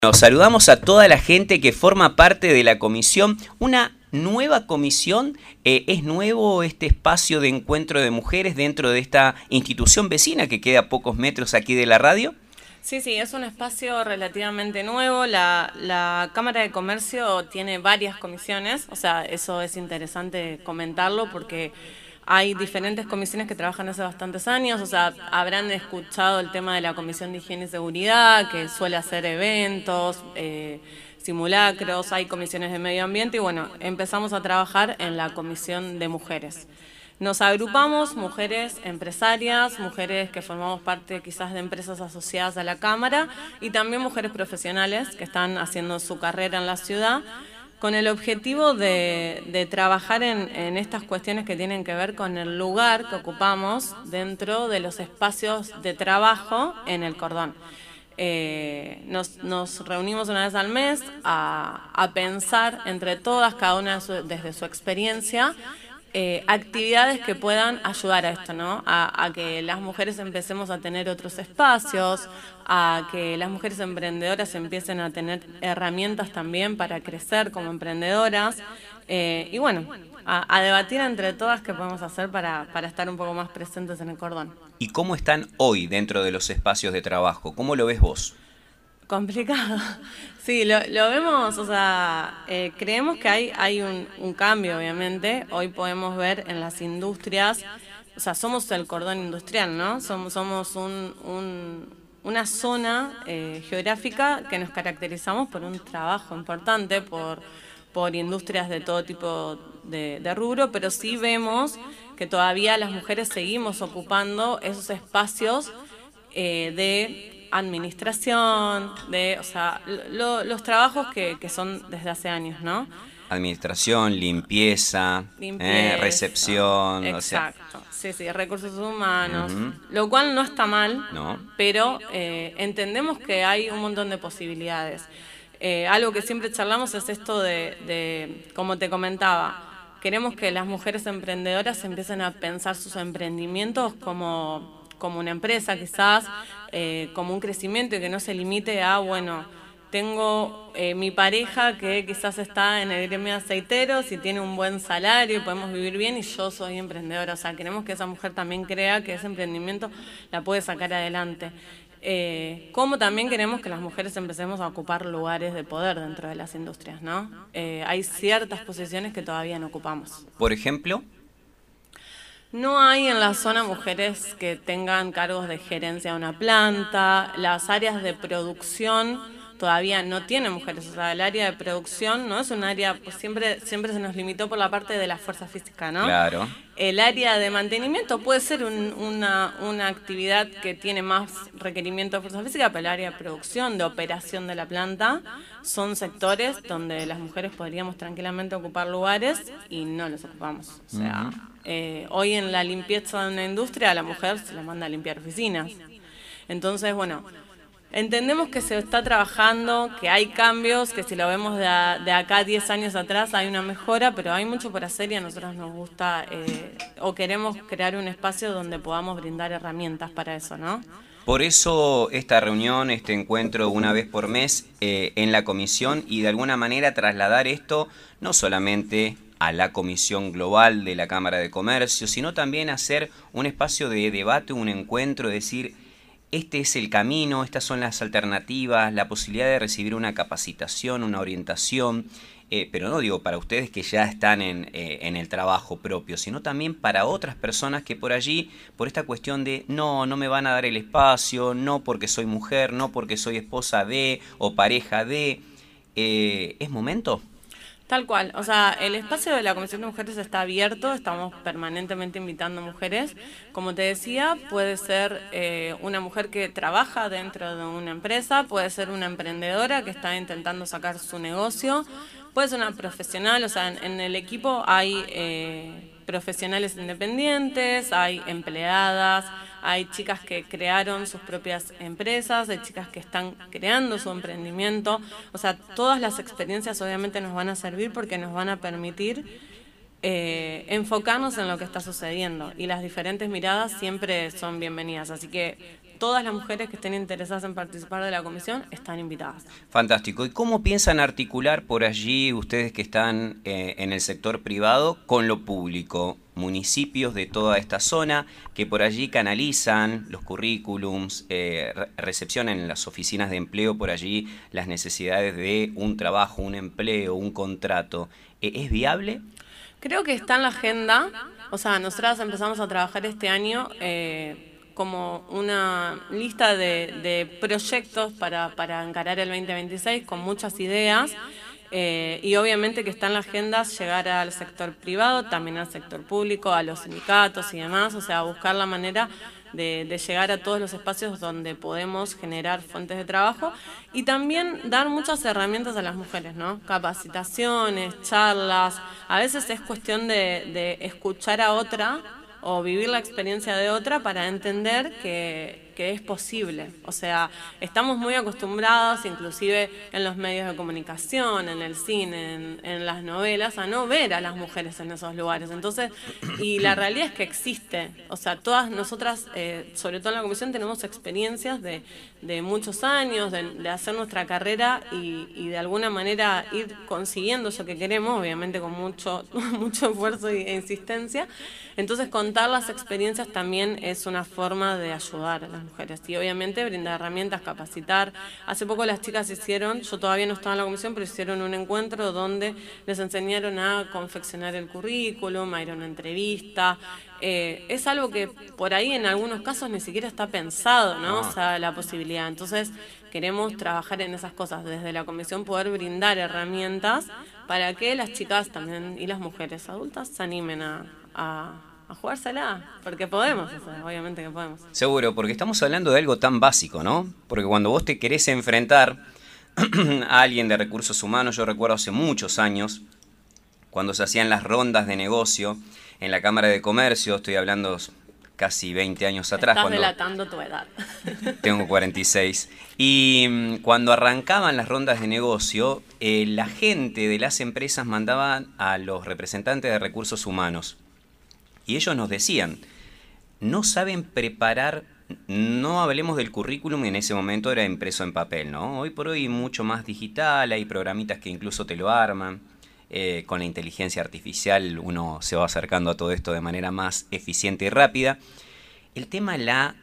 Nos saludamos a toda la gente que forma parte de la comisión, una nueva comisión. Es nuevo este espacio de encuentro de mujeres dentro de esta institución vecina que queda a pocos metros aquí de la radio. Sí, es un espacio relativamente nuevo. La Cámara de Comercio tiene varias comisiones, o sea, eso es interesante comentarlo porque hay diferentes comisiones que trabajan hace bastantes años, o sea, habrán escuchado el tema de la Comisión de Higiene y Seguridad, que suele hacer eventos, simulacros, hay comisiones de medio ambiente y bueno, empezamos a trabajar en la Comisión de Mujeres. Nos agrupamos mujeres empresarias, mujeres que formamos parte quizás de empresas asociadas a la Cámara y también mujeres profesionales que están haciendo su carrera en la ciudad con el objetivo de trabajar en estas cuestiones que tienen que ver con el lugar que ocupamos dentro de los espacios de trabajo en el cordón. Nos reunimos una vez al mes a pensar entre todas, cada una desde su experiencia, actividades que puedan ayudar a esto, ¿no? A que las mujeres empecemos a tener otros espacios, a que las mujeres emprendedoras empiecen a tener herramientas también para crecer como emprendedoras y bueno, a debatir entre todas qué podemos hacer para estar un poco más presentes en el cordón. ¿Y cómo están hoy dentro de los espacios de trabajo? ¿Cómo lo ves vos? Complicado. Sí, lo vemos, o sea, creemos que hay un cambio, obviamente. Hoy podemos ver en las industrias, o sea, somos el cordón industrial, ¿no? Somos una zona geográfica que nos caracterizamos por un trabajo importante, por industrias de todo tipo de rubro, pero sí vemos que todavía las mujeres seguimos ocupando esos espacios de administración, o sea, los trabajos que son desde hace años, ¿no? Administración, limpieza, recepción. Exacto, O sea, sí, recursos humanos, uh-huh. Lo cual no está mal, No. pero entendemos que hay un montón de posibilidades. Algo que siempre charlamos es esto de, como te comentaba, queremos que las mujeres emprendedoras empiecen a pensar sus emprendimientos como una empresa quizás, como un crecimiento y que no se limite a, bueno, tengo mi pareja que quizás está en el gremio de aceiteros y tiene un buen salario y podemos vivir bien y yo soy emprendedora. O sea, queremos que esa mujer también crea que ese emprendimiento la puede sacar adelante. Como también queremos que las mujeres empecemos a ocupar lugares de poder dentro de las industrias, ¿no? Hay ciertas posiciones que todavía no ocupamos. Por ejemplo, no hay en la zona mujeres que tengan cargos de gerencia de una planta, las áreas de producción todavía no tienen mujeres, o sea, el área de producción no es un área, pues siempre se nos limitó por la parte de la fuerza física, ¿no? claro. El área de mantenimiento puede ser una actividad que tiene más requerimiento de fuerza física, pero el área de producción, de operación de la planta, son sectores donde las mujeres podríamos tranquilamente ocupar lugares y no los ocupamos. O sea, hoy en la limpieza de una industria a la mujer se la manda a limpiar oficinas. Entonces, bueno, entendemos que se está trabajando, que hay cambios, que si lo vemos de acá a 10 años atrás hay una mejora, pero hay mucho por hacer y a nosotros nos gusta o queremos crear un espacio donde podamos brindar herramientas para eso, ¿no? Por eso esta reunión, este encuentro una vez por mes en la comisión y de alguna manera trasladar esto no solamente a la comisión global de la Cámara de Comercio, sino también hacer un espacio de debate, un encuentro, decir, este es el camino, estas son las alternativas, la posibilidad de recibir una capacitación, una orientación, pero no digo para ustedes que ya están en el trabajo propio, sino también para otras personas que por allí, por esta cuestión de no me van a dar el espacio, no porque soy mujer, no porque soy esposa de o pareja de, ¿es momento? Tal cual, o sea, el espacio de la Comisión de Mujeres está abierto, estamos permanentemente invitando mujeres. Como te decía, puede ser una mujer que trabaja dentro de una empresa, puede ser una emprendedora que está intentando sacar su negocio, puede ser una profesional, o sea, en el equipo hay profesionales independientes, hay empleadas, hay chicas que crearon sus propias empresas, hay chicas que están creando su emprendimiento. O sea, todas las experiencias obviamente nos van a servir porque nos van a permitir enfocarnos en lo que está sucediendo y las diferentes miradas siempre son bienvenidas. Así que todas las mujeres que estén interesadas en participar de la comisión están invitadas. Fantástico. ¿Y cómo piensan articular por allí ustedes que están en el sector privado con lo público? Municipios de toda esta zona que por allí canalizan los currículums, recepcionan en las oficinas de empleo por allí las necesidades de un trabajo, un empleo, un contrato. ¿Es viable? Creo que está en la agenda. O sea, nosotras empezamos a trabajar este año como una lista de proyectos para encarar el 2026 con muchas ideas. Y obviamente que está en la agenda llegar al sector privado, también al sector público, a los sindicatos y demás, o sea, buscar la manera de llegar a todos los espacios donde podemos generar fuentes de trabajo y también dar muchas herramientas a las mujeres, ¿no? Capacitaciones, charlas, a veces es cuestión de escuchar a otra o vivir la experiencia de otra para entender que es posible. O sea, estamos muy acostumbrados, inclusive en los medios de comunicación, en el cine, en las novelas, a no ver a las mujeres en esos lugares. Entonces, y la realidad es que existe. O sea, todas nosotras, sobre todo en la comisión, tenemos experiencias de muchos años, de hacer nuestra carrera y de alguna manera ir consiguiendo eso que queremos, obviamente con mucho esfuerzo e insistencia. Entonces, contar las experiencias también es una forma de ayudar a las mujeres y obviamente brindar herramientas, capacitar. Hace poco las chicas hicieron, yo todavía no estaba en la comisión, pero hicieron un encuentro donde les enseñaron a confeccionar el currículum, a ir a una entrevista. Es algo que por ahí en algunos casos ni siquiera está pensado, ¿no? O sea, la posibilidad. Entonces, queremos trabajar en esas cosas, desde la comisión poder brindar herramientas para que las chicas también y las mujeres adultas se animen a jugársela, porque podemos, o sea, obviamente que podemos. Seguro, porque estamos hablando de algo tan básico, ¿no? Porque cuando vos te querés enfrentar a alguien de recursos humanos, yo recuerdo hace muchos años, cuando se hacían las rondas de negocio en la Cámara de Comercio, estoy hablando casi 20 años atrás. Estás delatando tu edad. Tengo 46. Y cuando arrancaban las rondas de negocio, la gente de las empresas mandaban a los representantes de recursos humanos. Y ellos nos decían, no saben preparar, no hablemos del currículum, en ese momento era impreso en papel, ¿no? Hoy por hoy mucho más digital, hay programitas que incluso te lo arman. Con la inteligencia artificial uno se va acercando a todo esto de manera más eficiente y rápida. El tema, la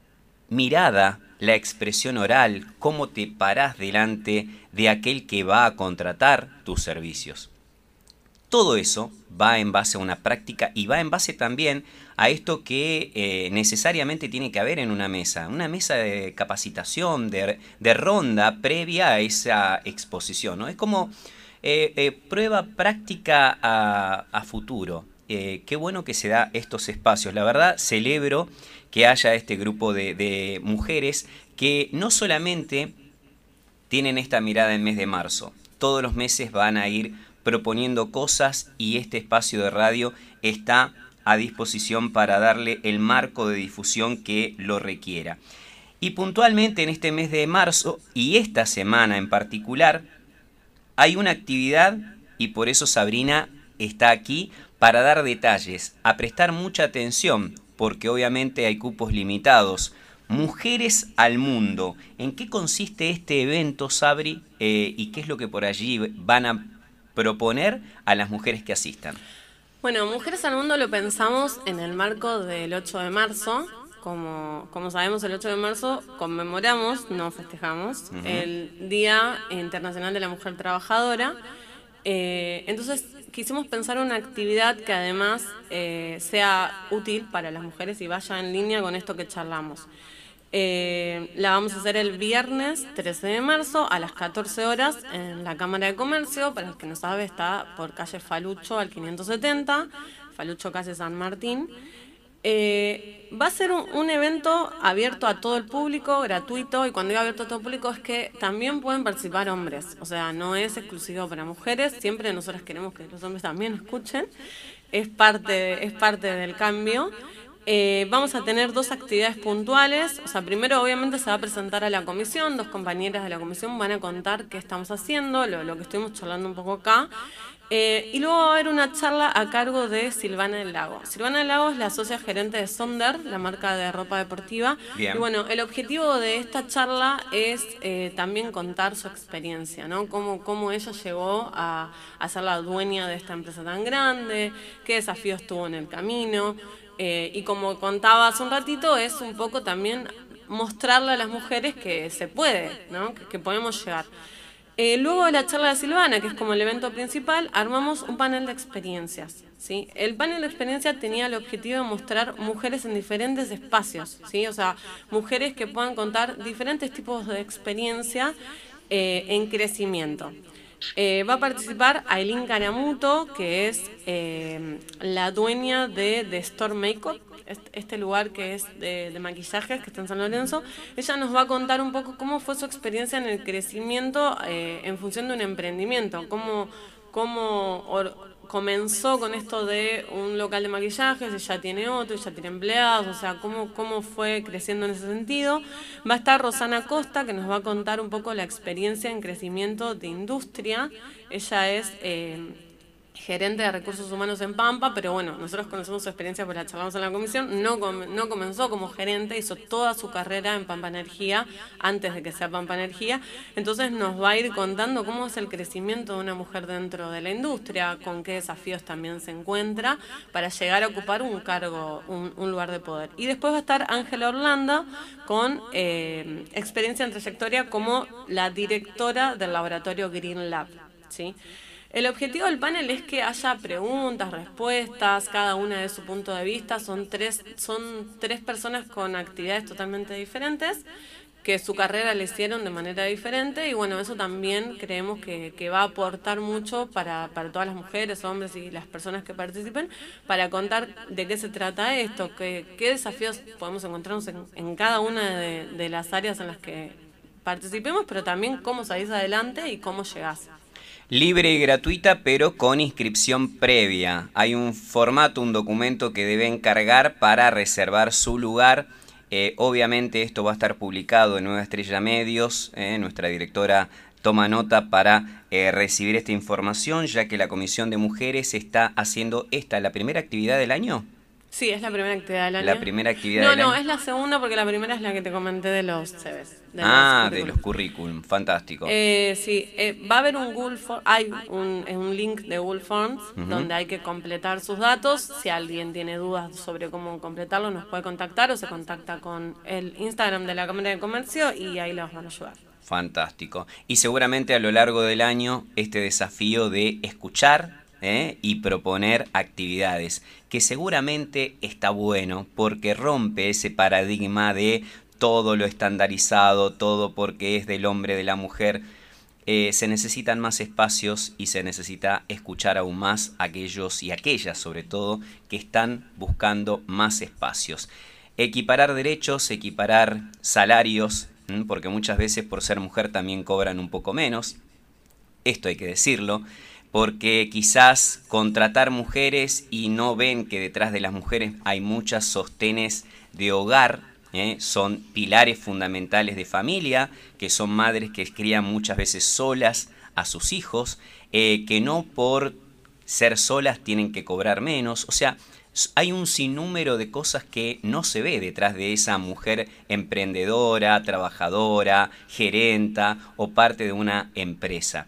mirada, la expresión oral, cómo te parás delante de aquel que va a contratar tus servicios. Todo eso va en base a una práctica y va en base también a esto que necesariamente tiene que haber en una mesa de capacitación, de ronda previa a esa exposición, ¿no? Es como prueba práctica a futuro. Qué bueno que se da estos espacios. La verdad, celebro que haya este grupo de mujeres que no solamente tienen esta mirada en mes de marzo, todos los meses van a ir proponiendo cosas y este espacio de radio está a disposición para darle el marco de difusión que lo requiera. Y puntualmente en este mes de marzo y esta semana en particular hay una actividad y por eso Sabrina está aquí para dar detalles, a prestar mucha atención porque obviamente hay cupos limitados. Mujeres al Mundo. ¿En qué consiste este evento, Sabri? ¿Y qué es lo que por allí van a proponer a las mujeres que asistan? Bueno, Mujeres al Mundo lo pensamos en el marco del 8 de marzo. Como sabemos, el 8 de marzo conmemoramos, no festejamos, el Día Internacional de la Mujer Trabajadora. Entonces quisimos pensar una actividad que además sea útil para las mujeres y vaya en línea con esto que charlamos. La vamos a hacer el viernes 13 de marzo a las 14 horas en la Cámara de Comercio. Para el que no sabe, está por calle Falucho al 570, Falucho calle San Martín. Va a ser un evento abierto a todo el público, gratuito, y cuando digo abierto a todo el público es que también pueden participar hombres, o sea, no es exclusivo para mujeres, siempre nosotros queremos que los hombres también escuchen, es parte del cambio. Vamos a tener 2 actividades puntuales. O sea, primero obviamente se va a presentar a la comisión, 2 compañeras de la comisión van a contar qué estamos haciendo, lo que estuvimos charlando un poco acá. Y luego va a haber una charla a cargo de Silvana del Lago. Silvana del Lago es la socia gerente de Sonder, la marca de ropa deportiva. Bien. Y bueno, el objetivo de esta charla es también contar su experiencia, ¿no? Cómo ella llegó a ser la dueña de esta empresa tan grande, qué desafíos tuvo en el camino. Y como contaba hace un ratito, es un poco también mostrarle a las mujeres que se puede, ¿no? Que podemos llegar. Luego de la charla de Silvana, que es como el evento principal, armamos un panel de experiencias, ¿sí? El panel de experiencias tenía el objetivo de mostrar mujeres en diferentes espacios, ¿sí? O sea, mujeres que puedan contar diferentes tipos de experiencia en crecimiento. Va a participar Aileen Caramuto, que es la dueña de The Store Makeup, este lugar que es de maquillajes, que está en San Lorenzo. Ella nos va a contar un poco cómo fue su experiencia en el crecimiento en función de un emprendimiento, comenzó con esto de un local de maquillajes, ella tiene otro, ella tiene empleados, o sea, cómo fue creciendo en ese sentido. Va a estar Rosana Costa, que nos va a contar un poco la experiencia en crecimiento de industria. Ella es gerente de recursos humanos en Pampa, pero bueno, nosotros conocemos su experiencia porque la charlamos en la comisión. No comenzó como gerente, hizo toda su carrera en Pampa Energía antes de que sea Pampa Energía. Entonces nos va a ir contando cómo es el crecimiento de una mujer dentro de la industria, con qué desafíos también se encuentra para llegar a ocupar un cargo, un lugar de poder. Y después va a estar Ángela Orlando con experiencia en trayectoria como la directora del laboratorio Green Lab, ¿sí? El objetivo del panel es que haya preguntas, respuestas, cada una de su punto de vista. Son tres personas con actividades totalmente diferentes, que su carrera la hicieron de manera diferente, y bueno, eso también creemos que va a aportar mucho para todas las mujeres, hombres y las personas que participen, para contar de qué se trata esto, qué desafíos podemos encontrarnos en cada una de las áreas en las que participemos, pero también cómo salís adelante y cómo llegás. Libre y gratuita, pero con inscripción previa. Hay un formato, un documento que deben cargar para reservar su lugar. Obviamente esto va a estar publicado en Nueva Estrella Medios. Nuestra directora toma nota para recibir esta información, ya que la Comisión de Mujeres está haciendo la primera actividad del año. Sí, es la primera actividad del año. La primera actividad del año. No, es la segunda, porque la primera es la que te comenté de los CVs. De los currículum, fantástico. Sí, va a haber un Google Form, hay un link de Google Forms donde hay que completar sus datos. Si alguien tiene dudas sobre cómo completarlo, nos puede contactar o se contacta con el Instagram de la Cámara de Comercio y ahí los van a ayudar. Fantástico. Y seguramente a lo largo del año este desafío de escuchar y proponer actividades, que seguramente está bueno porque rompe ese paradigma de todo lo estandarizado, todo porque es del hombre, de la mujer. Se necesitan más espacios y se necesita escuchar aún más a aquellos y aquellas, sobre todo, que están buscando más espacios. Equiparar derechos, equiparar salarios, porque muchas veces por ser mujer también cobran un poco menos. Esto hay que decirlo, porque quizás contratar mujeres y no ven que detrás de las mujeres hay muchas sostenes de hogar. Son pilares fundamentales de familia, que son madres que crían muchas veces solas a sus hijos, que no por ser solas tienen que cobrar menos. O sea, hay un sinnúmero de cosas que no se ve detrás de esa mujer emprendedora, trabajadora, gerenta o parte de una empresa.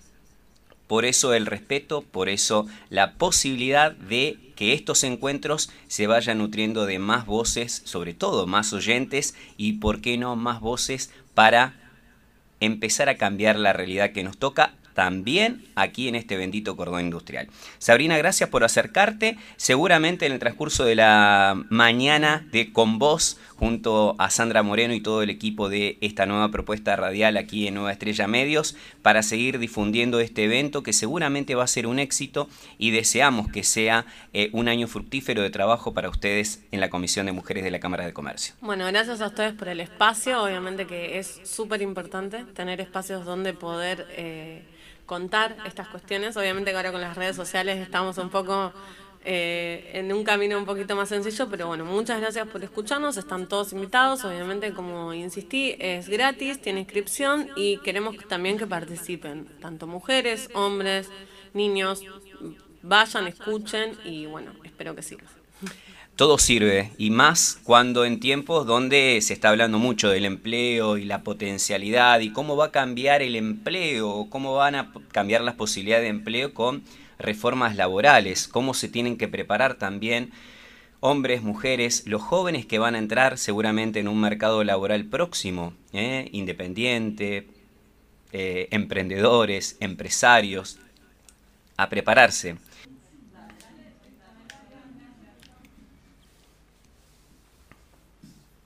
Por eso el respeto, por eso la posibilidad de que estos encuentros se vayan nutriendo de más voces, sobre todo más oyentes y, por qué no, más voces para empezar a cambiar la realidad que nos toca también aquí en este bendito cordón industrial. Sabrina, gracias por acercarte. Seguramente en el transcurso de la mañana con vos, junto a Sandra Moreno y todo el equipo de esta nueva propuesta radial aquí en Nueva Estrella Medios, para seguir difundiendo este evento que seguramente va a ser un éxito y deseamos que sea un año fructífero de trabajo para ustedes en la Comisión de Mujeres de la Cámara de Comercio. Bueno, gracias a ustedes por el espacio. Obviamente que es súper importante tener espacios donde poder contar estas cuestiones. Obviamente que ahora con las redes sociales estamos un poco en un camino un poquito más sencillo, pero bueno, muchas gracias por escucharnos, están todos invitados, obviamente como insistí, es gratis, tiene inscripción y queremos también que participen, tanto mujeres, hombres, niños, vayan, escuchen y bueno, espero que sirva. Todo sirve, y más cuando en tiempos donde se está hablando mucho del empleo y la potencialidad y cómo va a cambiar el empleo, cómo van a cambiar las posibilidades de empleo con reformas laborales, cómo se tienen que preparar también hombres, mujeres, los jóvenes que van a entrar seguramente en un mercado laboral próximo, independiente, emprendedores, empresarios, a prepararse.